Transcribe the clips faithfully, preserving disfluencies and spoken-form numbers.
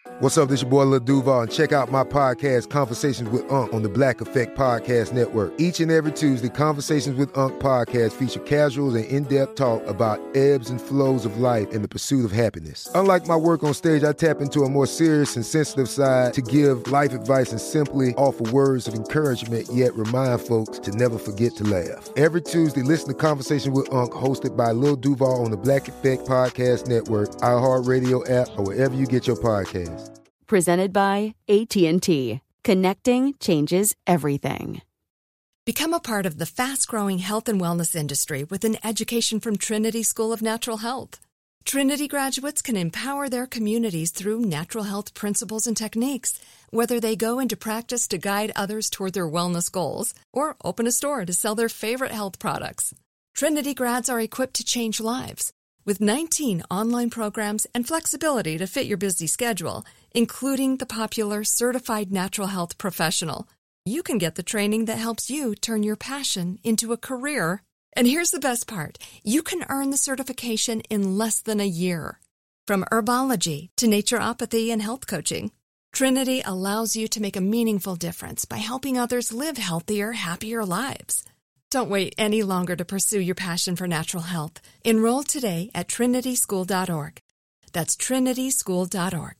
What's up, this your boy Lil Duval, and check out my podcast, Conversations with Unc, on the Black Effect Podcast Network. Each and every Tuesday, Conversations with Unc podcast feature casuals and in-depth talk about ebbs and flows of life and the pursuit of happiness. Unlike my work on stage, I tap into a more serious and sensitive side to give life advice and simply offer words of encouragement, yet remind folks to never forget to laugh. Every Tuesday, listen to Conversations with Unc, hosted by Lil Duval on the Black Effect Podcast Network, iHeartRadio app, or wherever you get your podcasts. Presented by A T and T. Connecting changes everything. Become a part of the fast-growing health and wellness industry with an education from Trinity School of Natural Health. Trinity graduates can empower their communities through natural health principles and techniques, whether they go into practice to guide others toward their wellness goals or open a store to sell their favorite health products. Trinity grads are equipped to change lives. With nineteen online programs and flexibility to fit your busy schedule, including the popular Certified Natural Health Professional, you can get the training that helps you turn your passion into a career. And here's the best part. You can earn the certification in less than a year. From herbology to naturopathy and health coaching, Trinity allows you to make a meaningful difference by helping others live healthier, happier lives. Don't wait any longer to pursue your passion for natural health. Enroll today at trinity school dot org. That's trinity school dot org.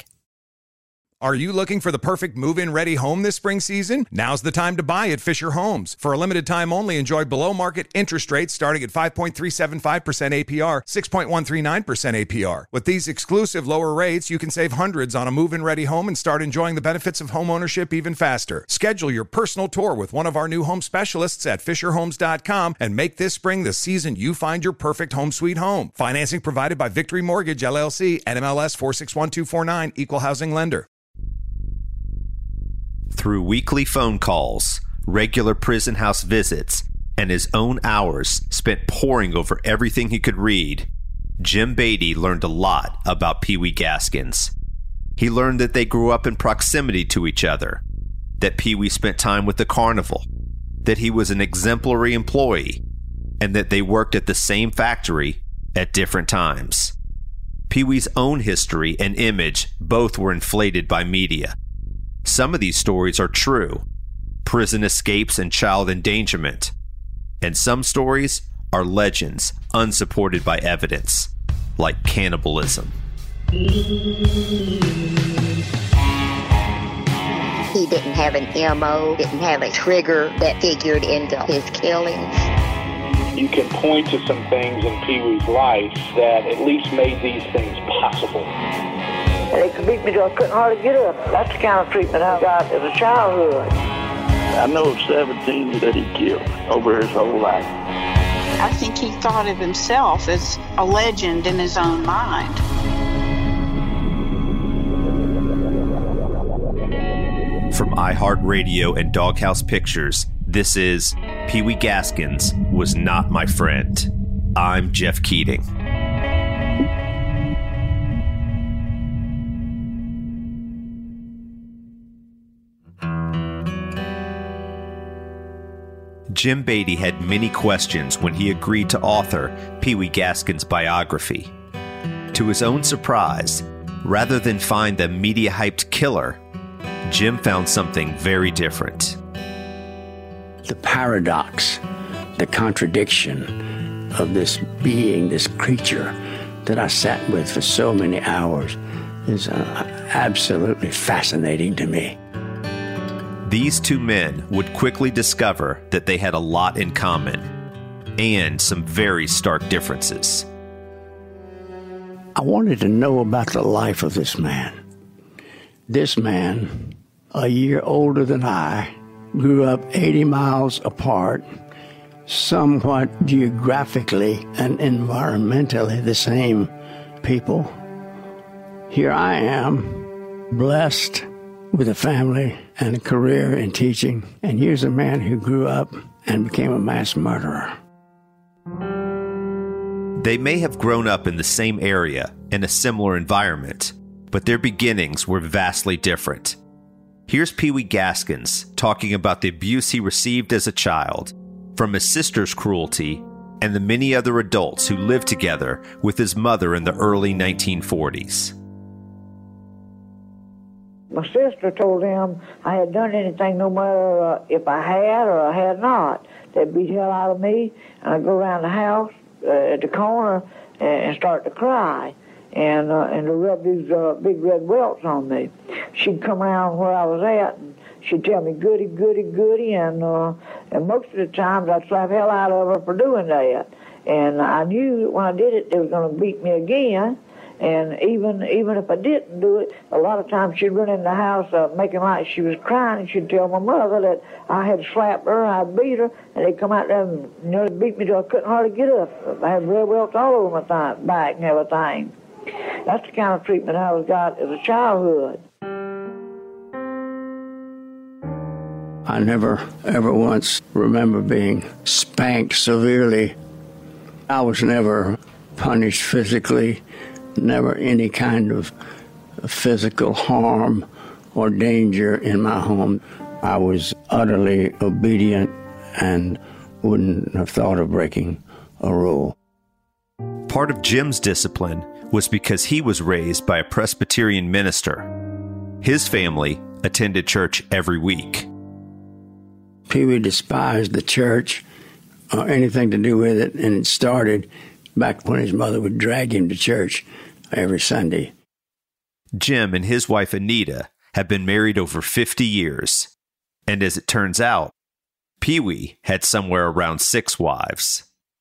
Are you looking for the perfect move-in ready home this spring season? Now's the time to buy at Fisher Homes. For a limited time only, enjoy below-market interest rates starting at five point three seven five percent A P R, six point one three nine percent A P R. With these exclusive lower rates, you can save hundreds on a move-in ready home and start enjoying the benefits of home ownership even faster. Schedule your personal tour with one of our new home specialists at fisher homes dot com and make this spring the season you find your perfect home sweet home. Financing provided by Victory Mortgage, L L C, N M L S four six one two four nine, Equal Housing Lender. Through weekly phone calls, regular prison house visits, and his own hours spent poring over everything he could read, Jim Beatty learned a lot about Pee Wee Gaskins. He learned that they grew up in proximity to each other, that Pee Wee spent time with the carnival, that he was an exemplary employee, and that they worked at the same factory at different times. Pee Wee's own history and image both were inflated by media. Some of these stories are true, prison escapes and child endangerment, and some stories are legends unsupported by evidence, like cannibalism. He didn't have an M O, didn't have a trigger that figured into his killings. You can point to some things in Pee Wee's life that at least made these things possible. They could beat me till I couldn't hardly get up. That's the kind of treatment I got as a childhood. I know of seventeen that he killed over his whole life. I think he thought of himself as a legend in his own mind. From iHeartRadio and Doghouse Pictures, this is Pee Wee Gaskins Was Not My Friend. I'm Jeff Keating. Jim Beatty had many questions when he agreed to author Pee Wee Gaskins' biography. To his own surprise, rather than find the media-hyped killer, Jim found something very different. The paradox, the contradiction of this being, this creature that I sat with for so many hours is uh, absolutely fascinating to me. These two men would quickly discover that they had a lot in common and some very stark differences. I wanted to know about the life of this man. This man, a year older than I, grew up eighty miles apart, somewhat geographically and environmentally the same people. Here I am, blessed with a family and a career in teaching, and here's a man who grew up and became a mass murderer. They may have grown up in the same area in a similar environment, but their beginnings were vastly different. Here's Pee Wee Gaskins talking about the abuse he received as a child, from his sister's cruelty, and the many other adults who lived together with his mother in the early nineteen forties. My sister told them I had done anything, no matter uh, if I had or I had not. They'd beat hell out of me, and I'd go around the house uh, at the corner and, and start to cry, and uh, and to rub these uh, big red welts on me. She'd come around where I was at, and she'd tell me goody, goody, goody, and uh, and most of the times I'd slap hell out of her for doing that. And I knew that when I did it, they were going to beat me again. And even even if I didn't do it, a lot of times she'd run in the house uh, making like she was crying, and she'd tell my mother that I had slapped her, I'd beat her, and they'd come out there and, you know, they'd beat me till I couldn't hardly get up. I had red welts all over my th- back and everything. That's the kind of treatment I was got as a childhood. I never, ever once remember being spanked severely. I was never punished physically, never any kind of physical harm or danger in my home. I was utterly obedient and wouldn't have thought of breaking a rule. Part of Jim's discipline was because he was raised by a Presbyterian minister. His family attended church every week. Pee Wee despised the church or anything to do with it, and it started back when his mother would drag him to church every Sunday. Jim and his wife Anita have been married over fifty years, and as it turns out, Pee Wee had somewhere around six wives.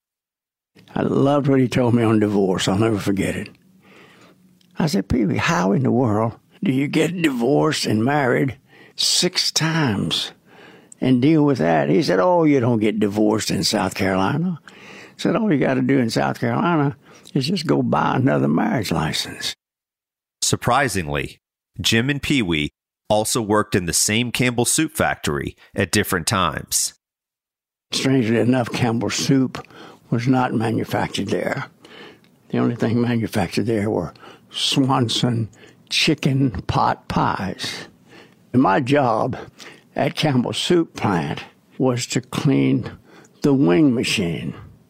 I loved what he told me on divorce. I'll never forget it. I said, Pee Wee, how in the world do you get divorced and married six times and deal with that? He said, oh, you don't get divorced in South Carolina. I said, all you got to do in South Carolina is just go buy another marriage license. Surprisingly, Jim and Pee Wee also worked in the same Campbell Soup factory at different times. Strangely enough, Campbell Soup was not manufactured there. The only thing manufactured there were Swanson chicken pot pies. And my job at Campbell Soup plant was to clean the wing machine.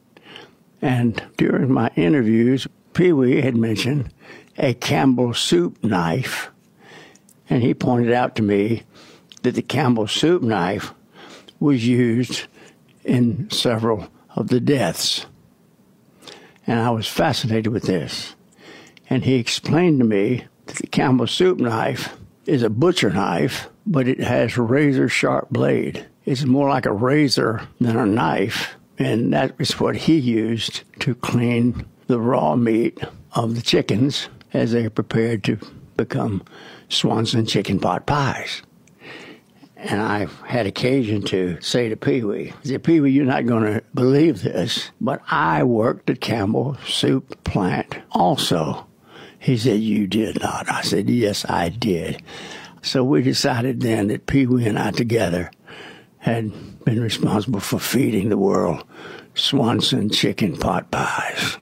And during my interviews, Pee Wee had mentioned a Campbell Soup knife, and he pointed out to me that the Campbell Soup knife was used in several of the deaths. And I was fascinated with this. And he explained to me that the Campbell Soup knife is a butcher knife, but it has a razor-sharp blade. It's more like a razor than a knife, and that is what he used to clean the raw meat of the chickens as they are prepared to become Swanson chicken pot pies. And I had occasion to say to Pee Wee, I said, Pee Wee, you're not going to believe this, but I worked at Campbell Soup plant also. He said, you did not. I said, yes, I did. So we decided then that Pee Wee and I together had been responsible for feeding the world Swanson chicken pot pies.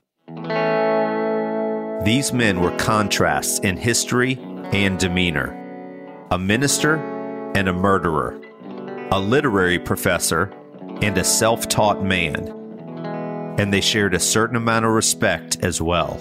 These men were contrasts in history and demeanor. A minister and a murderer. A literary professor and a self-taught man. And they shared a certain amount of respect as well.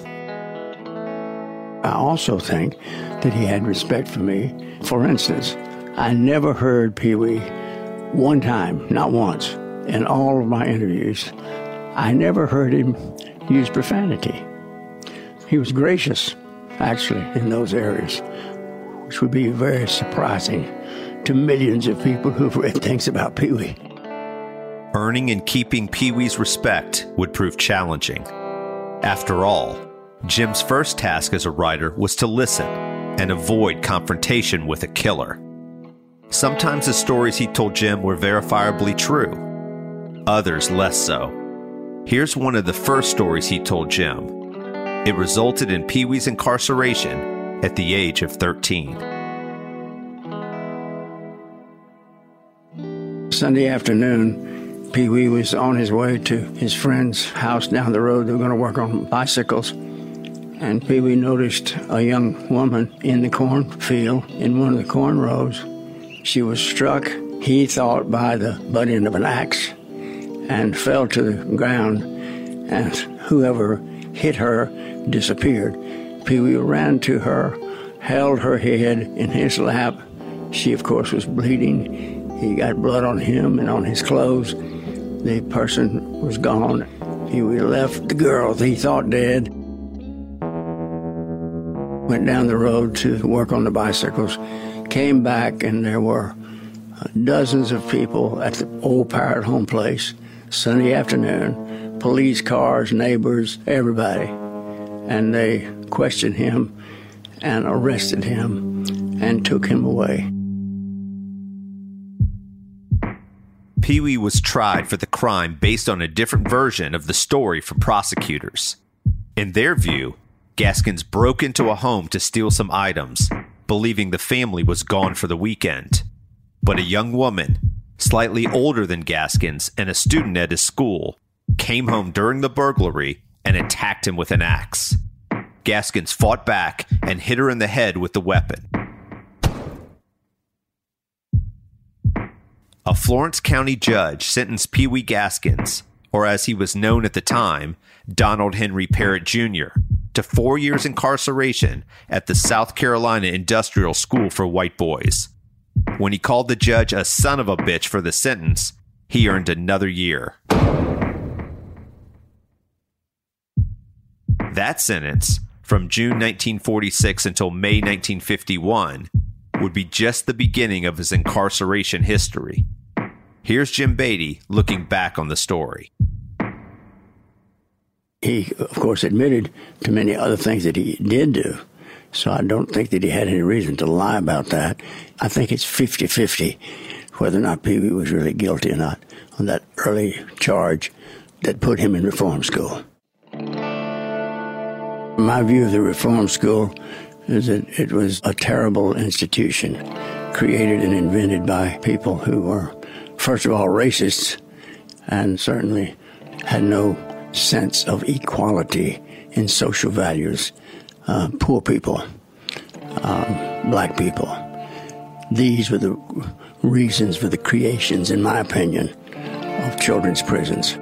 I also think that he had respect for me. For instance, I never heard Pee Wee one time, not once, in all of my interviews, I never heard him use profanity. He was gracious, actually, in those areas, which would be very surprising to millions of people who've read things about Pee Wee. Earning and keeping Pee Wee's respect would prove challenging. After all, Jim's first task as a writer was to listen and avoid confrontation with a killer. Sometimes the stories he told Jim were verifiably true, others less so. Here's one of the first stories he told Jim. It resulted in Pee Wee's incarceration at the age of thirteen. Sunday afternoon, Pee Wee was on his way to his friend's house down the road. They were going to work on bicycles. And Pee Wee noticed a young woman in the cornfield in one of the corn rows. She was struck, he thought, by the butt end of an axe and fell to the ground, and whoever hit her disappeared. Pee Wee ran to her held her head in his lap. She, of course, was bleeding. He got blood on him and on his clothes. The person was gone. He left the girl he thought dead. Went down the road to work on the bicycles. Came back, and there were dozens of people at the old Pirate Home place. Sunday afternoon, police cars, neighbors, everybody. And they questioned him and arrested him and took him away. Pee Wee was tried for the crime based on a different version of the story from prosecutors. In their view, Gaskins broke into a home to steal some items, believing the family was gone for the weekend. But a young woman, slightly older than Gaskins and a student at his school, came home during the burglary and attacked him with an axe. Gaskins fought back and hit her in the head with the weapon. A Florence County judge sentenced Pee Wee Gaskins, or as he was known at the time, Donald Henry Parrott Junior, to four years incarceration at the South Carolina Industrial School for White Boys. When he called the judge a son of a bitch for the sentence, he earned another year. That sentence, from June nineteen forty-six until May nineteen fifty-one, would be just the beginning of his incarceration history. Here's Jim Beatty looking back on the story. He, of course, admitted to many other things that he did do, so I don't think that he had any reason to lie about that. I think it's fifty-fifty whether or not Pee Wee was really guilty or not on that early charge that put him in reform school. My view of the reform school is that it was a terrible institution created and invented by people who were, first of all, racists and certainly had no sense of equality in social values. Uh, poor people, um, black people. These were the reasons for the creations, in my opinion, of children's prisons.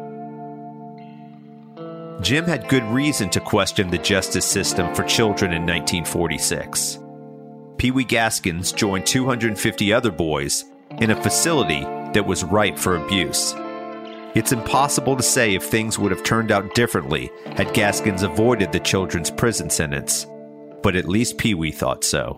Jim had good reason to question the justice system for children in nineteen forty-six. Pee Wee Gaskins joined two hundred fifty other boys in a facility that was ripe for abuse. It's impossible to say if things would have turned out differently had Gaskins avoided the children's prison sentence, but at least Pee Wee thought so.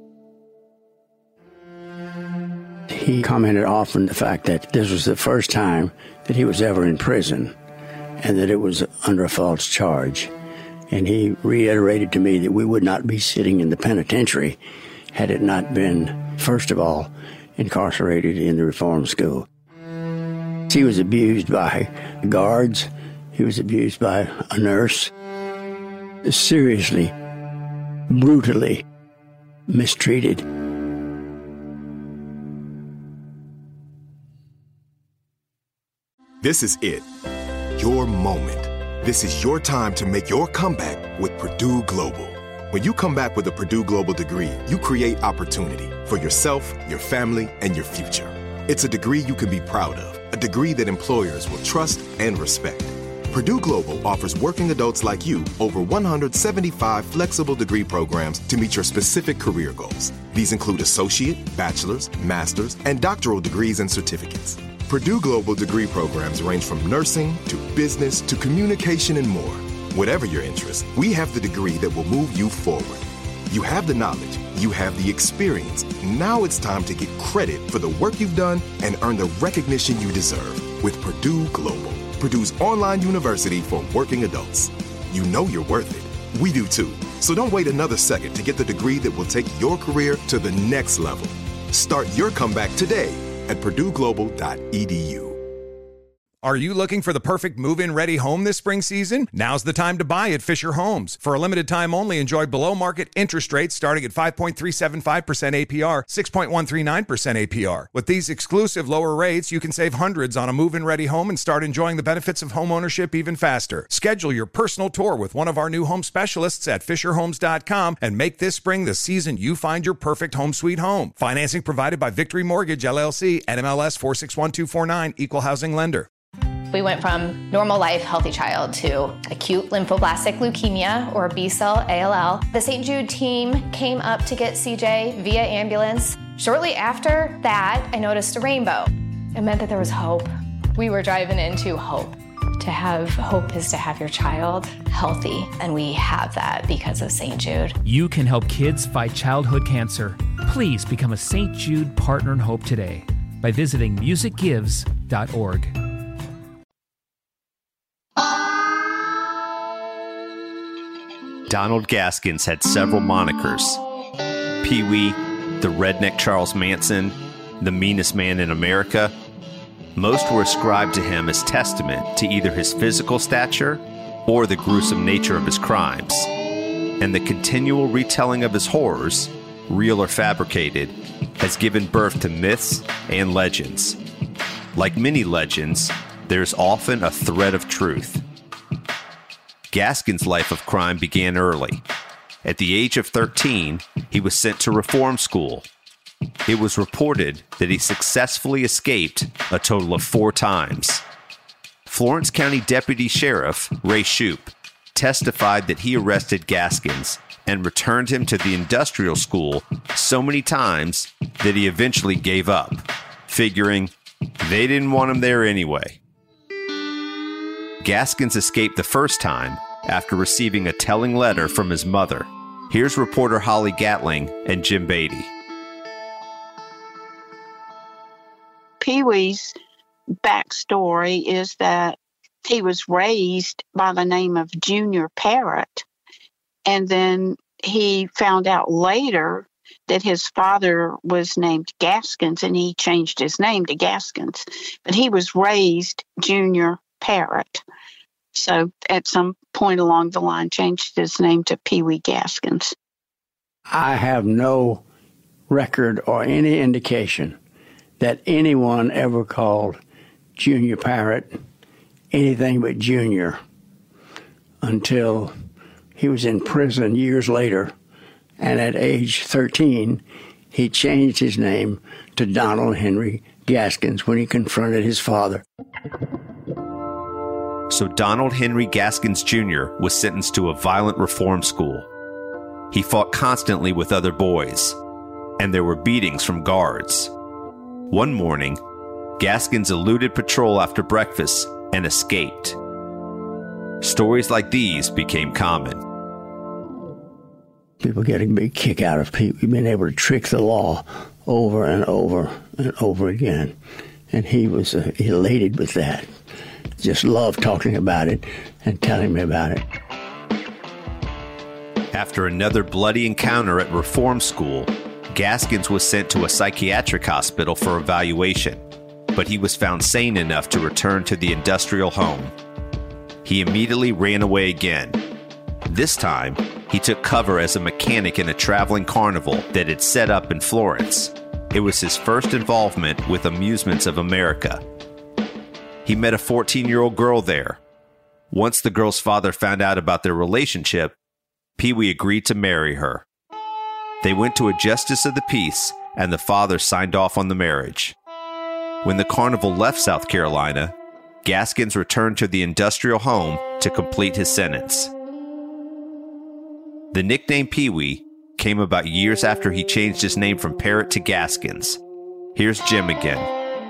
He commented often the fact that this was the first time that he was ever in prison and that it was under a false charge. And he reiterated to me that we would not be sitting in the penitentiary had it not been, first of all, incarcerated in the reform school. He was abused by guards. He was abused by a nurse. Seriously, brutally mistreated. This is it. Your moment. This is your time to make your comeback with Purdue Global. When you come back with a Purdue Global degree, you create opportunity for yourself, your family, and your future. It's a degree you can be proud of, a degree that employers will trust and respect. Purdue Global offers working adults like you over one hundred seventy-five flexible degree programs to meet your specific career goals. These include associate, bachelor's, master's, and doctoral degrees and certificates. Purdue Global degree programs range from nursing to business to communication and more. Whatever your interest, we have the degree that will move you forward. You have the knowledge, you have the experience. Now it's time to get credit for the work you've done and earn the recognition you deserve with Purdue Global, Purdue's online university for working adults. You know you're worth it. We do too. So don't wait another second to get the degree that will take your career to the next level. Start your comeback today at purdue global dot e d u. Are you looking for the perfect move-in ready home this spring season? Now's the time to buy at Fisher Homes. For a limited time only, enjoy below-market interest rates starting at five point three seven five percent A P R, six point one three nine percent A P R. With these exclusive lower rates, you can save hundreds on a move-in ready home and start enjoying the benefits of homeownership even faster. Schedule your personal tour with one of our new home specialists at fisher homes dot com and make this spring the season you find your perfect home sweet home. Financing provided by Victory Mortgage, L L C, N M L S four six one two four nine, Equal Housing Lender. We went from normal life, healthy child to acute lymphoblastic leukemia, or B-cell A L L. The Saint Jude team came up to get C J via ambulance. Shortly after that, I noticed a rainbow. It meant that there was hope. We were driving into hope. To have hope is to have your child healthy, and we have that because of Saint Jude. You can help kids fight childhood cancer. Please become a Saint Jude Partner in Hope today by visiting music gives dot org. Donald Gaskins had several monikers. Pee-wee, the redneck Charles Manson, the meanest man in America. Most were ascribed to him as testament to either his physical stature or the gruesome nature of his crimes. And the continual retelling of his horrors, real or fabricated, has given birth to myths and legends. Like many legends, there's often a thread of truth. Gaskins' life of crime began early. At the age of thirteen, he was sent to reform school. It was reported that he successfully escaped a total of four times. Florence County Deputy Sheriff Ray Shoup testified that he arrested Gaskins and returned him to the industrial school so many times that he eventually gave up, figuring they didn't want him there anyway. Gaskins escaped the first time after receiving a telling letter from his mother. Here's reporter Holly Gatling and Jim Beatty. Pee-wee's backstory is that he was raised by the name of Junior Parrott, and then he found out later that his father was named Gaskins, and he changed his name to Gaskins. But he was raised Junior Parrott. So at some point along the line, changed his name to Pee-wee Gaskins. I have no record or any indication that anyone ever called Junior Parrott anything but Junior until he was in prison years later. And at age thirteen, he changed his name to Donald Henry Gaskins when he confronted his father. So Donald Henry Gaskins Junior was sentenced to a violent reform school. He fought constantly with other boys, and there were beatings from guards. One morning, Gaskins eluded patrol after breakfast and escaped. Stories like these became common. People get a big kick out of people being able to trick the law over and over and over again. And he was uh, elated with that. Just loved talking about it and telling me about it. After another bloody encounter at reform school, Gaskins was sent to a psychiatric hospital for evaluation, but he was found sane enough to return to the industrial home. He immediately ran away again. This time, he took cover as a mechanic in a traveling carnival that had set up in Florence. It was his first involvement with Amusements of America. He met a fourteen-year-old girl there. Once the girl's father found out about their relationship, Pee-wee agreed to marry her. They went to a justice of the peace, and the father signed off on the marriage. When the carnival left South Carolina, Gaskins returned to the industrial home to complete his sentence. The nickname Pee-wee came about years after he changed his name from Parrott to Gaskins. Here's Jim again.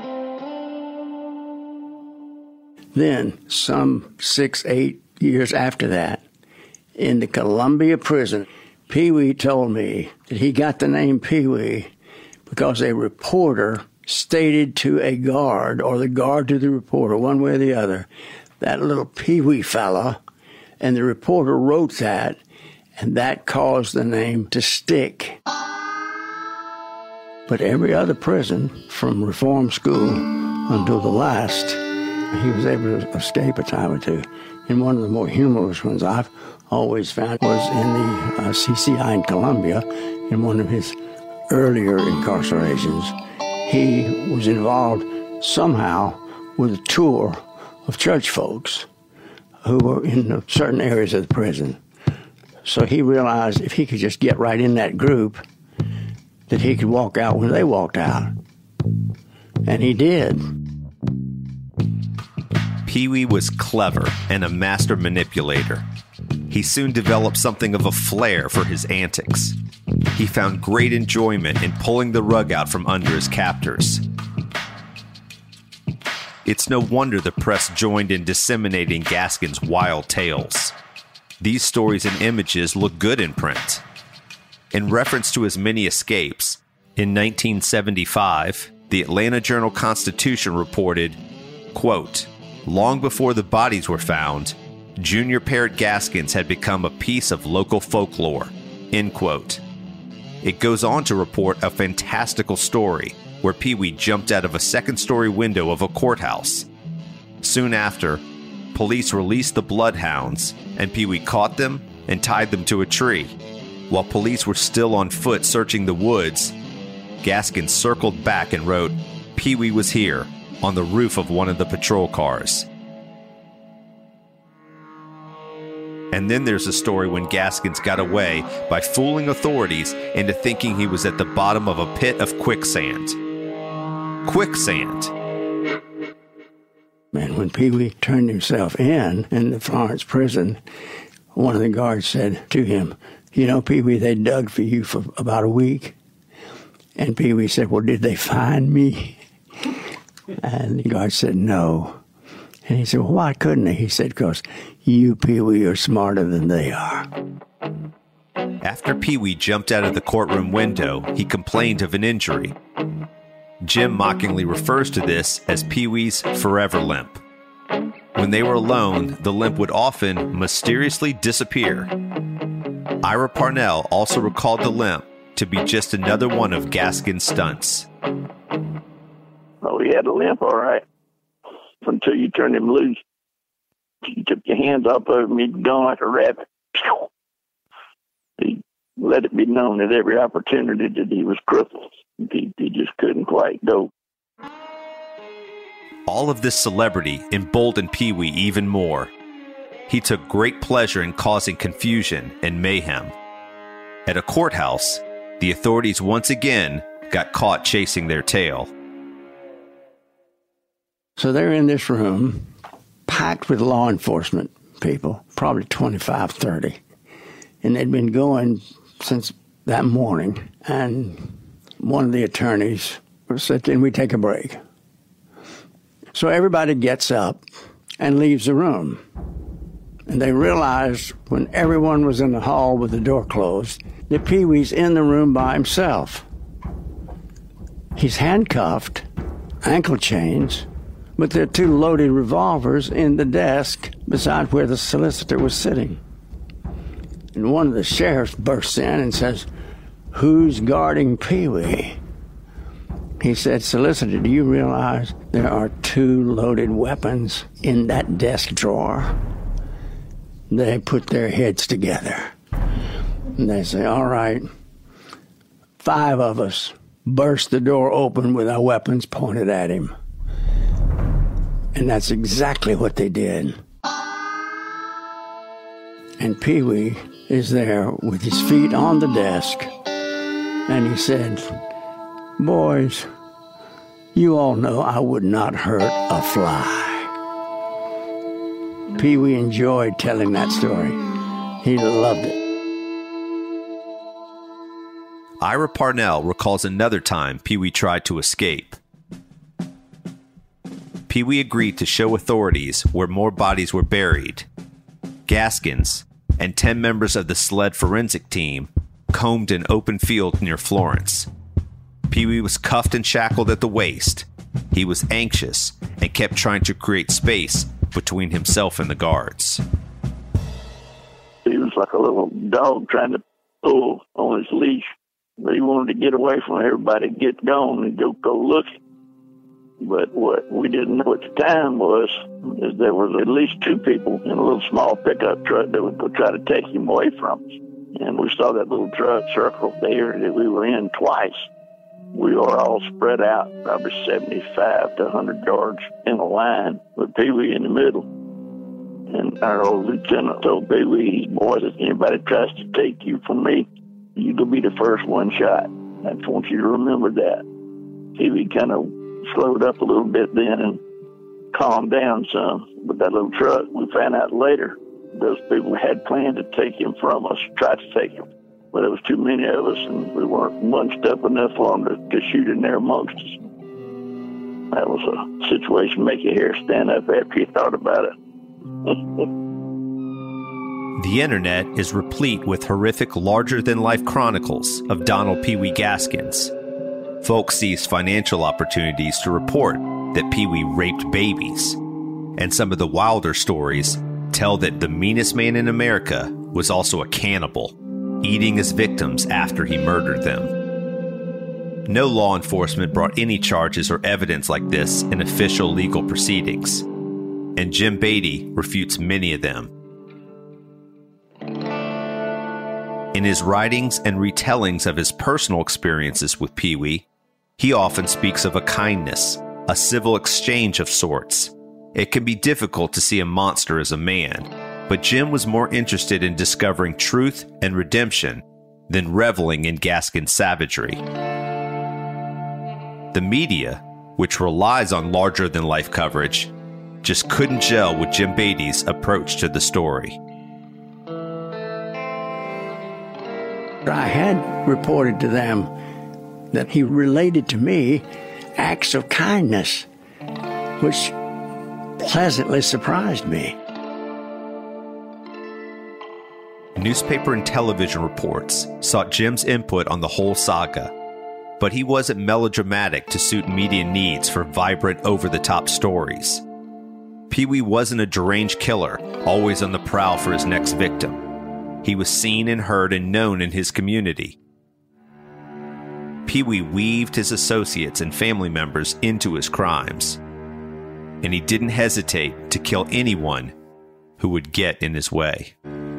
Then, some six, eight years after that, in the Columbia prison, Pee-wee told me that he got the name Pee-wee because a reporter stated to a guard, or the guard to the reporter, one way or the other, that little Pee-wee fella, and the reporter wrote that, and that caused the name to stick. But every other prison, from reform school until the last, he was able to escape a time or two. And one of the more humorous ones I've always found was in the uh, C C I in Columbia, in one of his earlier incarcerations. He was involved somehow with a tour of church folks who were in certain areas of the prison. So he realized if he could just get right in that group, that he could walk out when they walked out. And he did. Pee-wee was clever and a master manipulator. He soon developed something of a flair for his antics. He found great enjoyment in pulling the rug out from under his captors. It's no wonder the press joined in disseminating Gaskin's wild tales. These stories and images look good in print. In reference to his many escapes, in nineteen seventy-five, the Atlanta Journal-Constitution reported, quote, "Long before the bodies were found, Junior Parrott Gaskins had become a piece of local folklore," end quote. It goes on to report a fantastical story where Pee-wee jumped out of a second-story window of a courthouse. Soon after, police released the bloodhounds, and Pee-wee caught them and tied them to a tree. While police were still on foot searching the woods, Gaskin circled back and wrote, "Pee-wee was here," on the roof of one of the patrol cars. And then there's a story when Gaskins got away by fooling authorities into thinking he was at the bottom of a pit of quicksand. Quicksand. And when Pee-wee turned himself in in the Florence prison, one of the guards said to him, "You know, Pee-wee, they dug for you for about a week." And Pee-wee said, "Well, did they find me?" And the guard said, "No." And he said, "Well, why couldn't they?" He said, "Because you, Pee-wee, are smarter than they are." After Pee-wee jumped out of the courtroom window, he complained of an injury. Jim mockingly refers to this as Pee-wee's forever limp. When they were alone, the limp would often mysteriously disappear. Ira Parnell also recalled the limp to be just another one of Gaskin's stunts. Oh, he had a limp, all right, until you turned him loose. You took your hands off of him, he'd gone like a rabbit. He let it be known at every opportunity that he was crippled. He, he just couldn't quite go. All of this celebrity emboldened Pee-wee even more. He took great pleasure in causing confusion and mayhem. At a courthouse, the authorities once again got caught chasing their tail. So they're in this room, packed with law enforcement people, probably twenty-five, thirty. And they'd been going since that morning. And one of the attorneys said, "Can we take a break?" So everybody gets up and leaves the room. And they realized when everyone was in the hall with the door closed, that Pee-wee's in the room by himself. He's handcuffed, ankle chains, but there are two loaded revolvers in the desk beside where the solicitor was sitting. And one of the sheriffs bursts in and says, "Who's guarding Pee-wee?" He said, "Solicitor, do you realize there are two loaded weapons in that desk drawer?" They put their heads together. And they say, "All right, five of us burst the door open with our weapons pointed at him." And that's exactly what they did. And Pee-wee is there with his feet on the desk. And he said, "Boys, you all know I would not hurt a fly." Pee-wee enjoyed telling that story. He loved it. Ira Parnell recalls another time Pee-wee tried to escape. Pee-wee agreed to show authorities where more bodies were buried. Gaskins and ten members of the sled forensic team combed an open field near Florence. Pee-wee was cuffed and shackled at the waist. He was anxious and kept trying to create space between himself and the guards. He was like a little dog trying to pull on his leash. But he wanted to get away from everybody, get gone, and go go looking. But what we didn't know at the time was is there was at least two people in a little small pickup truck that would go try to take him away from us. And we saw that little truck circle there that we were in twice. We were all spread out, probably seventy-five to one hundred yards in a line, with Pee-wee in the middle. And our old lieutenant told Pee-wee, "Boys, if anybody tries to take you from me, you're going to be the first one shot. I just want you to remember that." Pee-wee kind of slowed up a little bit then and calmed down some. But that little truck, we found out later, those people had planned to take him from us, tried to take him. But there was too many of us, and we weren't bunched up enough for them to, to shoot in there amongst us. That was a situation make your hair stand up after you thought about it. The internet is replete with horrific larger-than-life chronicles of Donald Pee Wee Gaskins. Folks seized financial opportunities to report that Pee Wee raped babies. And some of the wilder stories tell that the meanest man in America was also a cannibal, eating his victims after he murdered them. No law enforcement brought any charges or evidence like this in official legal proceedings, and Jim Beatty refutes many of them. In his writings and retellings of his personal experiences with Pee Wee, he often speaks of a kindness, a civil exchange of sorts. It can be difficult to see a monster as a man, but Jim was more interested in discovering truth and redemption than reveling in Gaskin's savagery. The media, which relies on larger-than-life coverage, just couldn't gel with Jim Beatty's approach to the story. I had reported to them that he related to me acts of kindness, which pleasantly surprised me. Newspaper and television reports sought Jim's input on the whole saga, but he wasn't melodramatic to suit media needs for vibrant, over-the-top stories. Pee Wee wasn't a deranged killer, always on the prowl for his next victim. He was seen and heard and known in his community. Pee Wee weaved his associates and family members into his crimes, and he didn't hesitate to kill anyone who would get in his way.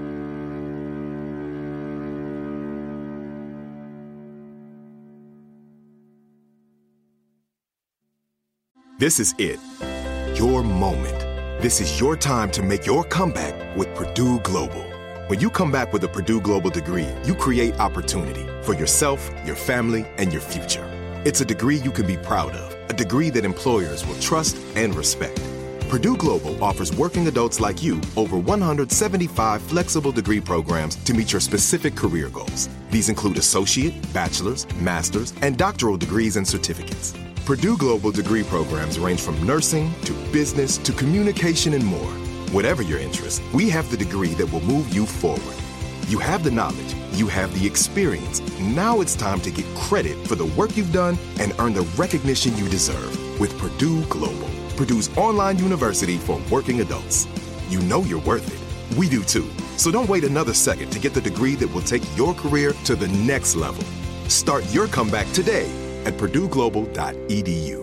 This is it. Your moment. This is your time to make your comeback with Purdue Global. When you come back with a Purdue Global degree, you create opportunity for yourself, your family, and your future. It's a degree you can be proud of, a degree that employers will trust and respect. Purdue Global offers working adults like you over one hundred seventy-five flexible degree programs to meet your specific career goals. These include associate, bachelor's, master's, and doctoral degrees and certificates. Purdue Global degree programs range from nursing to business to communication and more. Whatever your interest, we have the degree that will move you forward. You have the knowledge, you have the experience. Now it's time to get credit for the work you've done and earn the recognition you deserve with Purdue Global, Purdue's online university for working adults. You know you're worth it. We do too. So don't wait another second to get the degree that will take your career to the next level. Start your comeback today at purdue global dot e d u.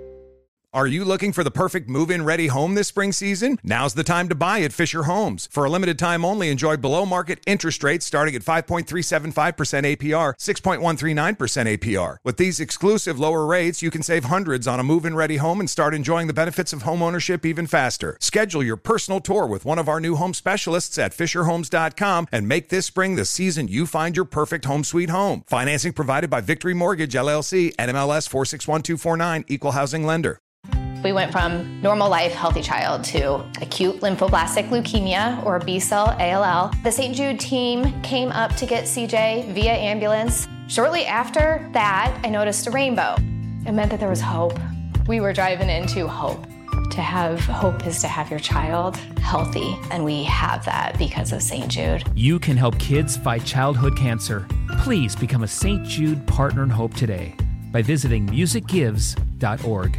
Are you looking for the perfect move-in ready home this spring season? Now's the time to buy at Fisher Homes. For a limited time only, enjoy below-market interest rates starting at five point three seven five percent A P R, six point one three nine percent A P R. With these exclusive lower rates, you can save hundreds on a move-in ready home and start enjoying the benefits of home ownership even faster. Schedule your personal tour with one of our new home specialists at fisher homes dot com and make this spring the season you find your perfect home sweet home. Financing provided by Victory Mortgage, L L C, N M L S four six one two four nine, Equal Housing Lender. We went from normal life, healthy child to acute lymphoblastic leukemia, or B-cell A L L. The Saint Jude team came up to get C J via ambulance. Shortly after that, I noticed a rainbow. It meant that there was hope. We were driving into hope. To have hope is to have your child healthy, and we have that because of Saint Jude. You can help kids fight childhood cancer. Please become a Saint Jude Partner in Hope today by visiting music gives dot org.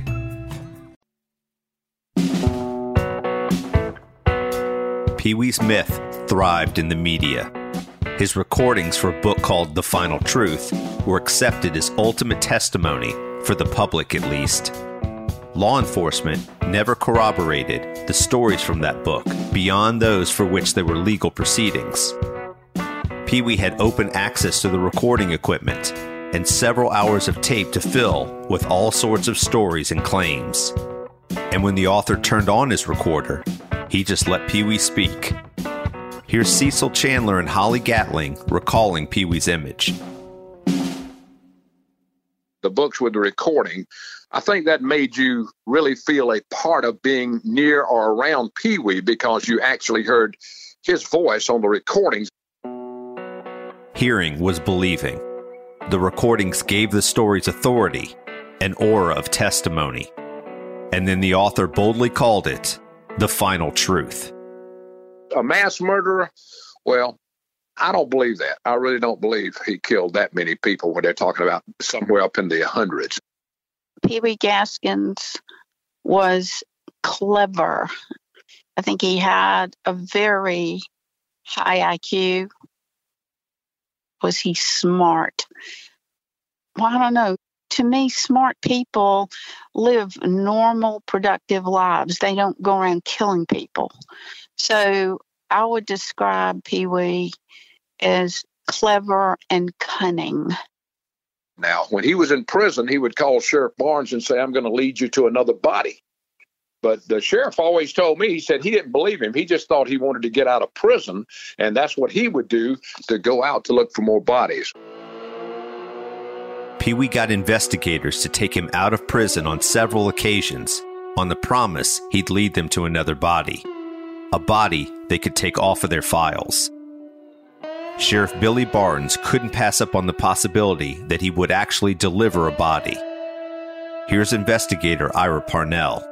Pee Wee's myth thrived in the media. His recordings for a book called The Final Truth were accepted as ultimate testimony, for the public at least. Law enforcement never corroborated the stories from that book beyond those for which there were legal proceedings. Pee Wee had open access to the recording equipment and several hours of tape to fill with all sorts of stories and claims. And when the author turned on his recorder, he just let Pee Wee speak. Here's Cecil Chandler and Holly Gatling recalling Pee Wee's image. the books with the recording, I think that made you really feel a part of being near or around Pee Wee because you actually heard his voice on the recordings. Hearing was believing. The recordings gave the stories authority, an aura of testimony. And then the author boldly called it the final truth. A mass murderer? Well, I don't believe that. I really don't believe he killed that many people when they're talking about somewhere up in the hundreds. Pee Wee Gaskins was clever. I think he had a very high I Q. Was he smart? Well, I don't know. To me, smart people live normal, productive lives. They don't go around killing people. So I would describe Pee Wee as clever and cunning. Now, when he was in prison, he would call Sheriff Barnes and say, I'm going to lead you to another body. But the sheriff always told me, he said he didn't believe him. He just thought he wanted to get out of prison, and that's what he would do, to go out to look for more bodies. Pee Wee got investigators to take him out of prison on several occasions on the promise he'd lead them to another body, a body they could take off of their files. Sheriff Billy Barnes couldn't pass up on the possibility that he would actually deliver a body. Here's investigator Ira Parnell.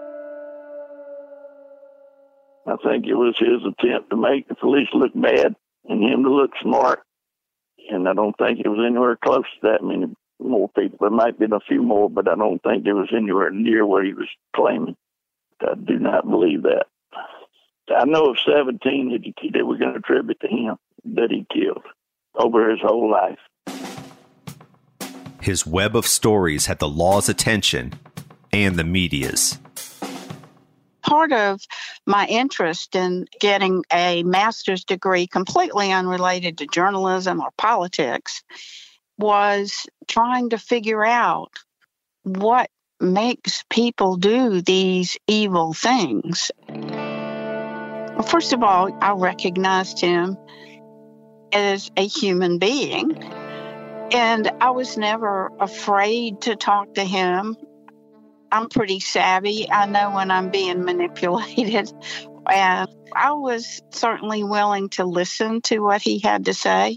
I think it was his attempt to make the police look bad and him to look smart. And I don't think it was anywhere close to that many more people. There might have been a few more, but I don't think it was anywhere near what he was claiming. I do not believe that. I know of seventeen that, he, that we're going to attribute to him that he killed over his whole life. His web of stories had the law's attention and the media's. Part of my interest in getting a master's degree completely unrelated to journalism or politics was trying to figure out what makes people do these evil things. Well, first of all, I recognized him as a human being, and I was never afraid to talk to him. I'm pretty savvy. I know when I'm being manipulated, and I was certainly willing to listen to what he had to say.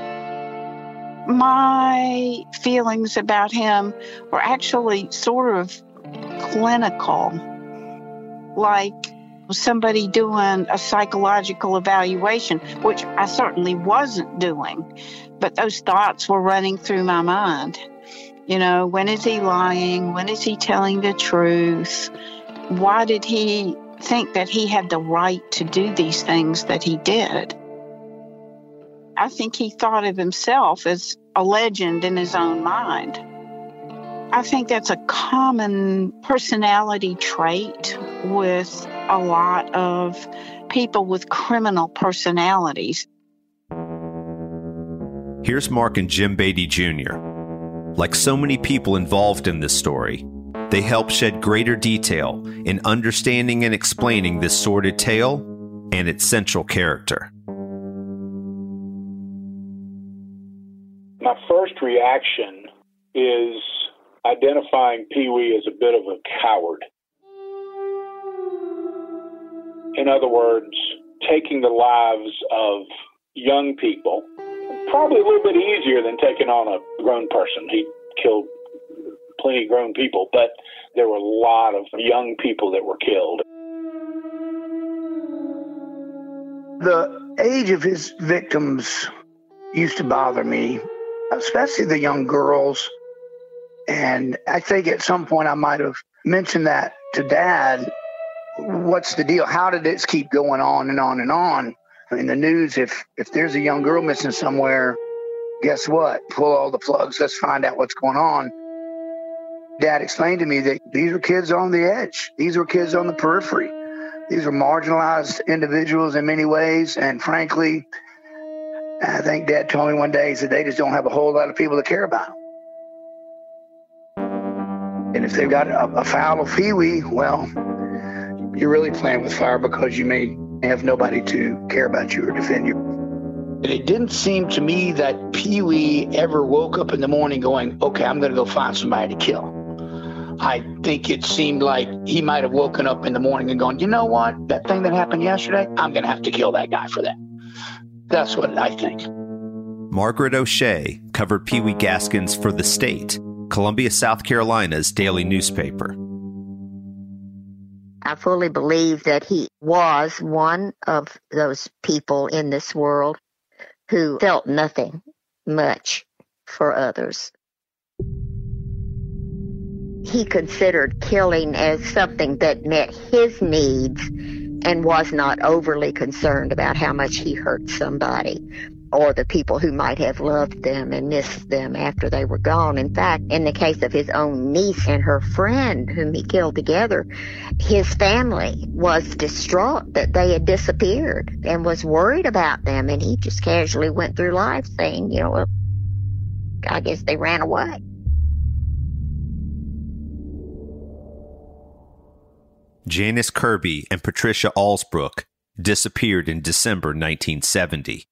My feelings about him were actually sort of clinical, like somebody doing a psychological evaluation, which I certainly wasn't doing, but those thoughts were running through my mind. You know, when is he lying? When is he telling the truth? Why did he think that he had the right to do these things that he did? I think he thought of himself as a legend in his own mind. I think that's a common personality trait with a lot of people with criminal personalities. Here's Mark and Jim Beatty Junior Like so many people involved in this story, they help shed greater detail in understanding and explaining this sordid tale and its central character. My first reaction is identifying Pee Wee as a bit of a coward. In other words, taking the lives of young people, probably a little bit easier than taking on a grown person. He killed plenty of grown people, but there were a lot of young people that were killed. The age of his victims used to bother me, especially the young girls. And I think at some point I might have mentioned that to Dad. What's the deal? How did this keep going on and on and on? In the news, if if there's a young girl missing somewhere, guess what? Pull all the plugs. Let's find out what's going on. Dad explained to me that these were kids on the edge. These were kids on the periphery. These were marginalized individuals in many ways. And frankly, I think Dad told me one day, he said, they just don't have a whole lot of people to care about them. And if they've got a, a foul of Pee Wee, well, you're really playing with fire because you may have nobody to care about you or defend you. And it didn't seem to me that Pee Wee ever woke up in the morning going, okay, I'm going to go find somebody to kill. I think it seemed like he might have woken up in the morning and gone, you know what? That thing that happened yesterday, I'm going to have to kill that guy for that. That's what I think. Margaret O'Shea covered Pee Wee Gaskins for The State, Columbia, South Carolina's daily newspaper. I fully believe that he was one of those people in this world who felt nothing much for others. He considered killing as something that met his needs and was not overly concerned about how much he hurt somebody or the people who might have loved them and missed them after they were gone. In fact, in the case of his own niece and her friend whom he killed together, his family was distraught that they had disappeared and was worried about them, and he just casually went through life saying, you know, well, I guess they ran away. Janice Kirby and Patricia Allsbrook disappeared in December nineteen seventy.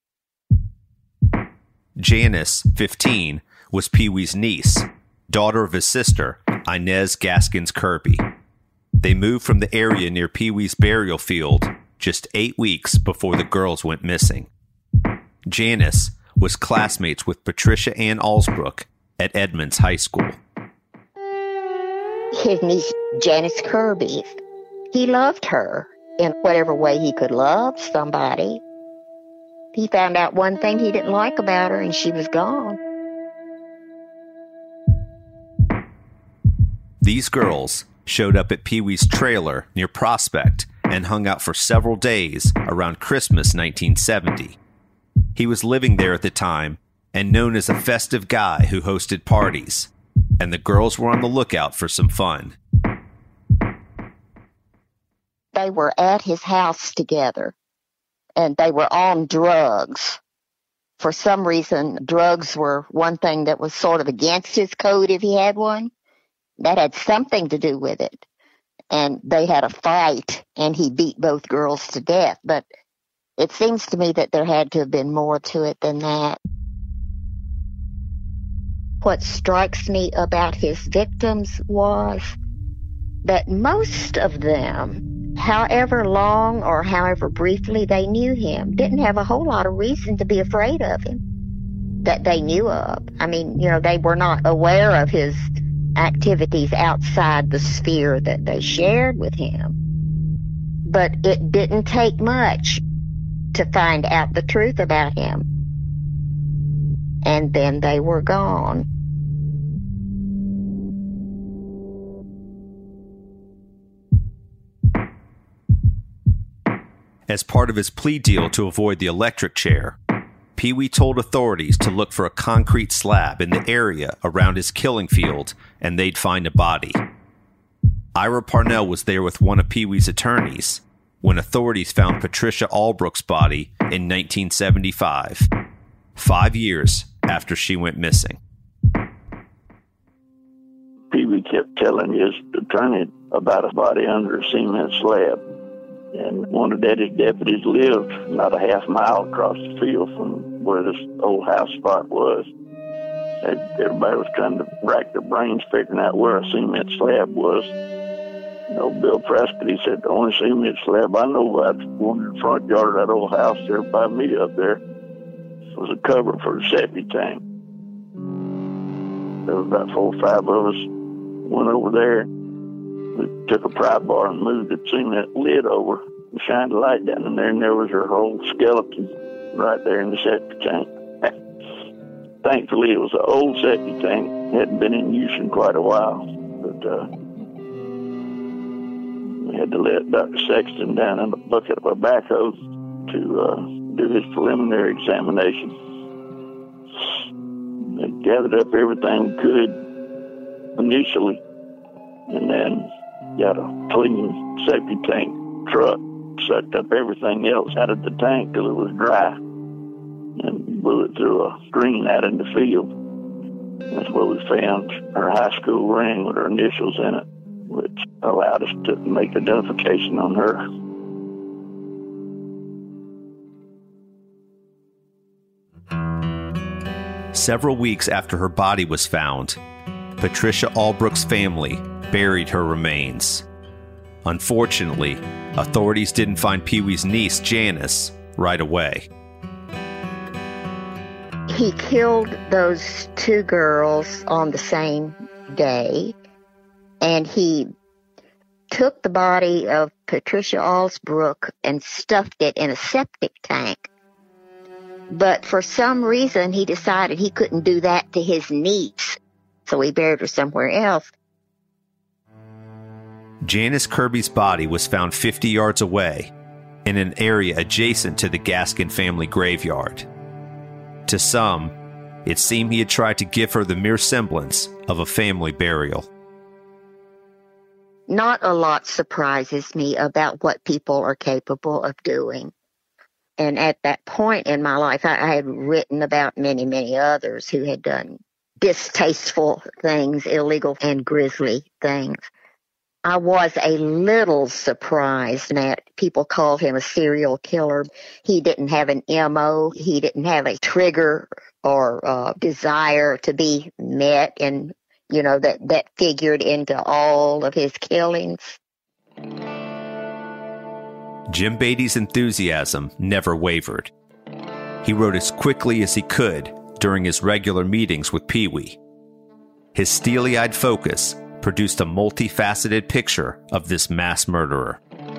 Janice, fifteen, was Pee Wee's niece, daughter of his sister, Inez Gaskins Kirby. They moved from the area near Pee Wee's burial field just eight weeks before the girls went missing. Janice was classmates with Patricia Ann Allsbrook at Edmonds High School. His niece, Janice Kirby, he loved her in whatever way he could love somebody. He found out one thing he didn't like about her, and she was gone. These girls showed up at Pee Wee's trailer near Prospect and hung out for several days around Christmas nineteen seventy. He was living there at the time and known as a festive guy who hosted parties, and the girls were on the lookout for some fun. They were at his house together, and they were on drugs. For some reason, drugs were one thing that was sort of against his code if he had one. That had something to do with it. And they had a fight, and he beat both girls to death. But it seems to me that there had to have been more to it than that. What strikes me about his victims was that most of them, however long or however briefly they knew him, didn't have a whole lot of reason to be afraid of him that they knew of. I mean, you know, they were not aware of his activities outside the sphere that they shared with him. But it didn't take much to find out the truth about him. And then they were gone. As part of his plea deal to avoid the electric chair, Pee Wee told authorities to look for a concrete slab in the area around his killing field, and they'd find a body. Ira Parnell was there with one of Pee Wee's attorneys when authorities found Patricia Allsbrook's body in nineteen seventy-five, five years after she went missing. Pee Wee kept telling his attorney about a body under a cement slab. And one of Daddy's deputies lived not a half mile across the field from where this old house spot was. And everybody was trying to rack their brains figuring out where a cement slab was. You know, Bill Prescott, he said, the only cement slab I know about one in the front yard of that old house there by me up there was a cover for the septic tank. There was about four or five of us, went over there. We took a pry bar and moved the cement lid over and shined a light down in there, and there was her whole skeleton right there in the septic tank. Thankfully, it was an old septic tank. It hadn't been in use in quite a while, but uh, we had to let Doctor Sexton down in a bucket of a backhoe to uh, do his preliminary examination. They gathered up everything we could initially, and then got a clean septic tank truck, sucked up everything else out of the tank till it was dry, and blew it through a screen out in the field. That's where we found her high school ring with her initials in it, which allowed us to make identification on her. Several weeks after her body was found, Patricia Albrook's family buried her remains. Unfortunately, authorities didn't find Pee Wee's niece, Janice, right away. He killed those two girls on the same day, and he took the body of Patricia Albrook and stuffed it in a septic tank. But for some reason, he decided he couldn't do that to his niece, so he buried her somewhere else. Janice Kirby's body was found fifty yards away in an area adjacent to the Gaskin family graveyard. To some, it seemed he had tried to give her the mere semblance of a family burial. Not a lot surprises me about what people are capable of doing. And at that point in my life, I, I had written about many, many others who had done distasteful things, illegal and grisly things. I was a little surprised that people called him a serial killer. He didn't have an M O. He didn't have a trigger or uh, desire to be met, and, you know, that, that figured into all of his killings. Jim Beatty's enthusiasm never wavered. He wrote as quickly as he could during his regular meetings with Pee Wee. His steely-eyed focus produced a multifaceted picture of this mass murderer.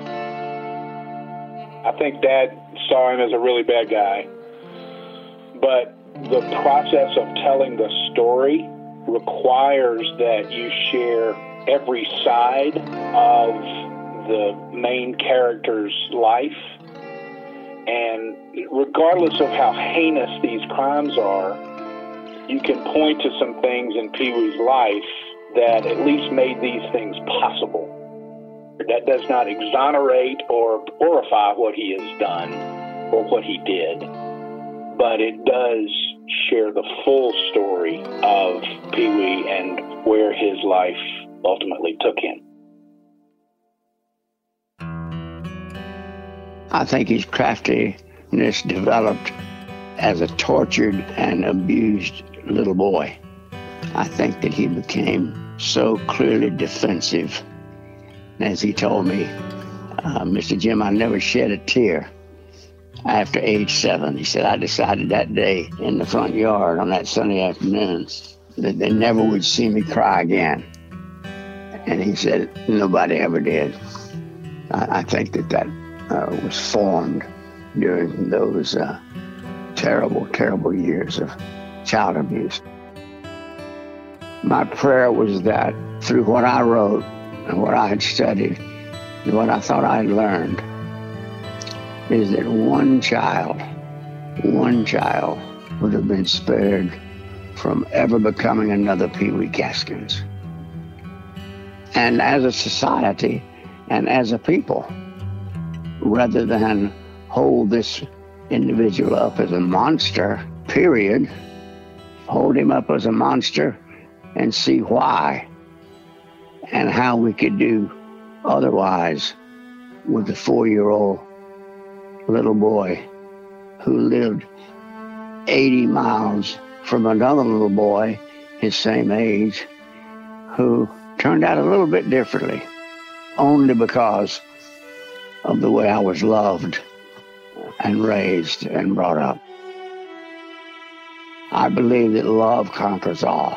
I think Dad saw him as a really bad guy, but the process of telling the story requires that you share every side of the main character's life. And regardless of how heinous these crimes are, you can point to some things in Pee Wee's life that at least made these things possible. That does not exonerate or glorify what he has done or what he did, but it does share the full story of Pee Wee and where his life ultimately took him. I think his craftiness developed as a tortured and abused little boy. I think that he became so clearly defensive. As he told me, uh, Mister Jim, I never shed a tear after age seven. He said, I decided that day in the front yard on that sunny afternoon that they never would see me cry again. And he said, nobody ever did. I, I think that that uh, was formed during those uh, terrible, terrible years of child abuse. My prayer was that through what I wrote and what I had studied and what I thought I had learned is that one child, one child would have been spared from ever becoming another Pee Wee Gaskins. And as a society and as a people, rather than hold this individual up as a monster, period, hold him up as a monster and see why and how we could do otherwise with the four-year-old little boy who lived eighty miles from another little boy his same age who turned out a little bit differently only because of the way I was loved and raised and brought up. I believe that love conquers all.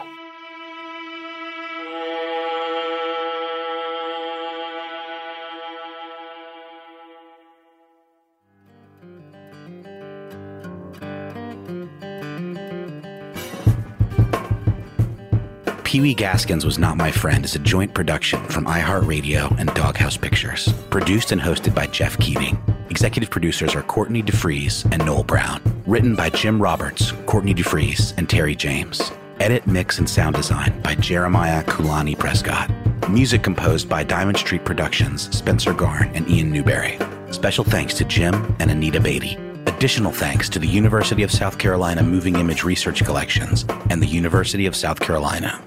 Pee Wee Gaskins Was Not My Friend is a joint production from iHeartRadio and Doghouse Pictures. Produced and hosted by Jeff Keating. Executive producers are Courtney DeFries and Noel Brown. Written by Jim Roberts, Courtney DeFries, and Terry James. Edit, mix, and sound design by Jeremiah Kulani Prescott. Music composed by Diamond Street Productions, Spencer Garn, and Ian Newberry. Special thanks to Jim and Anita Beatty. Additional thanks to the University of South Carolina Moving Image Research Collections and the University of South Carolina.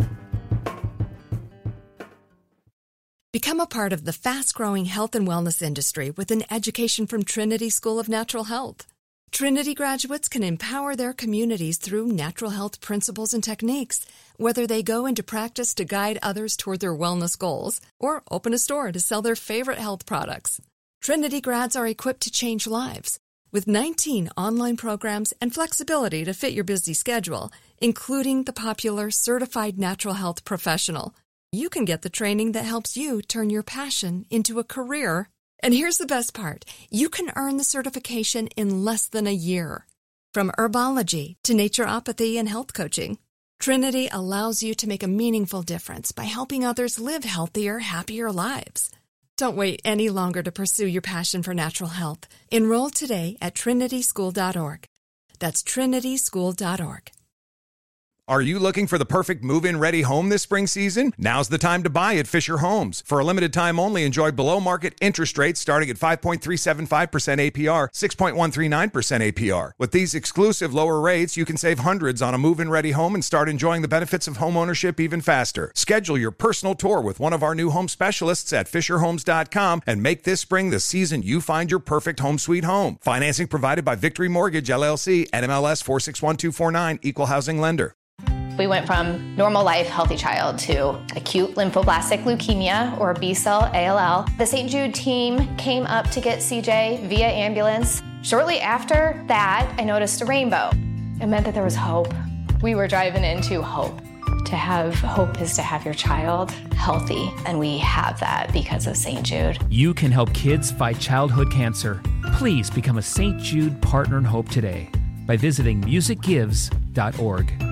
Become a part of the fast-growing health and wellness industry with an education from Trinity School of Natural Health. Trinity graduates can empower their communities through natural health principles and techniques, whether they go into practice to guide others toward their wellness goals or open a store to sell their favorite health products. Trinity grads are equipped to change lives with nineteen online programs and flexibility to fit your busy schedule, including the popular Certified Natural Health Professional. You can get the training that helps you turn your passion into a career. And here's the best part. You can earn the certification in less than a year. From herbology to naturopathy and health coaching, Trinity allows you to make a meaningful difference by helping others live healthier, happier lives. Don't wait any longer to pursue your passion for natural health. Enroll today at trinity school dot org. That's trinity school dot org. Are you looking for the perfect move-in ready home this spring season? Now's the time to buy at Fisher Homes. For a limited time only, enjoy below-market interest rates starting at five point three seven five percent A P R, six point one three nine percent A P R. With these exclusive lower rates, you can save hundreds on a move-in ready home and start enjoying the benefits of home ownership even faster. Schedule your personal tour with one of our new home specialists at fisher homes dot com and make this spring the season you find your perfect home sweet home. Financing provided by Victory Mortgage, L L C, N M L S four six one two four nine, Equal Housing Lender. We went from normal life, healthy child to acute lymphoblastic leukemia or B-cell A L L. The Saint Jude team came up to get C J via ambulance. Shortly after that, I noticed a rainbow. It meant that there was hope. We were driving into hope. To have hope is to have your child healthy, and we have that because of Saint Jude. You can help kids fight childhood cancer. Please become a Saint Jude Partner in Hope today by visiting music gives dot org.